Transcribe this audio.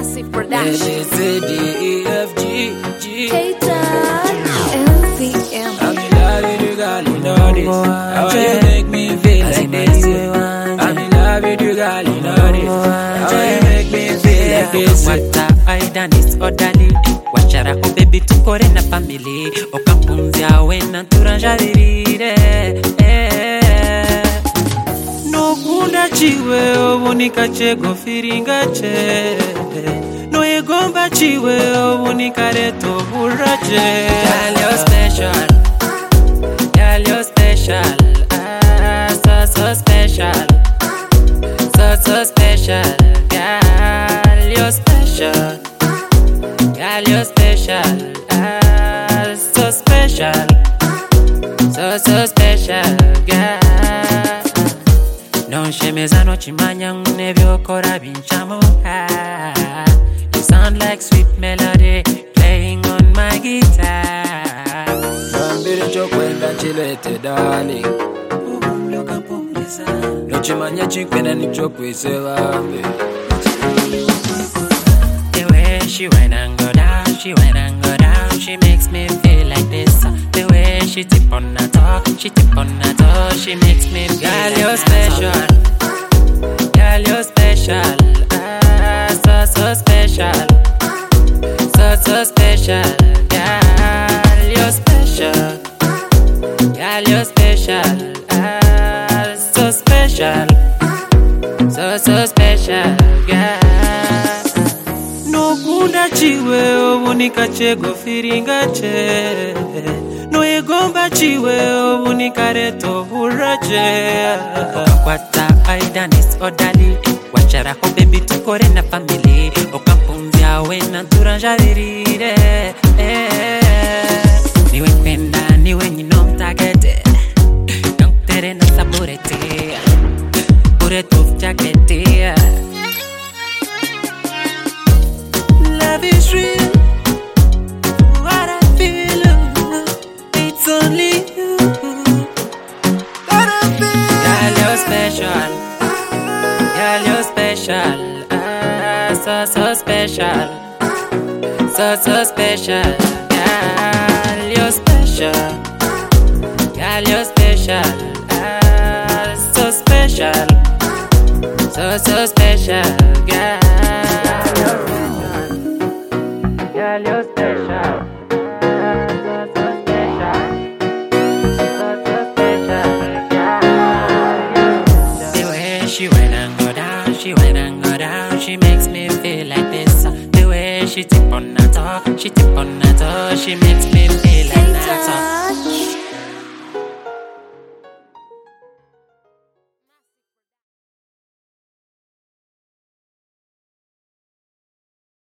Massive production. ABCDEFG LVM. I'm in love with you, girl, you know this. How you make me feel like this? I'm in love with you, girl, you know this. How you make me feel like this? Wata aida nis odali wachara ko baby tukore na family okapunzia wena turanja dirire no kunda chiwe obunika chego firinga che no egomba chiwe obunika reto burache girl you're special, girl you're special, so special, so special, girl you're special, girl you're special, so special, so special, girl. Non shemeza no chimanya nebyokora binchamo. You sound like sweet melody playing on my guitar. Bambiri chokwenda chilete darling. No chimanya chikwenda nichokwise bambi. The way she went and go down, she went and go down, she makes me feel like this. The way she tip on her toe, she tip on her toe, she makes me feel girl, like you're special, girl, you're special, so special, so special, girl, you're special, girl, you're special, so special, so special, girl. No kunda chiwe obunika chego firinga che no egomba chiwe obunika reto burache Wata aida nis odali wachara ko baby tukore na family okapunzia wena turanja dirire niwe kwenda niwe nyino mtagete noktere na saburete pure tuf jakete. Love is real, what I feel, it's only you. What I feel. Girl, you're special, girl, you're special, so special, so special, girl, you're special, girl, you're special, so special, so special, girl. Girl, you're special, so special, so special, girl. The way she went and go down, she went and go down, she makes me feel like this. The way she tip on her toe, she tip on her toe, she makes me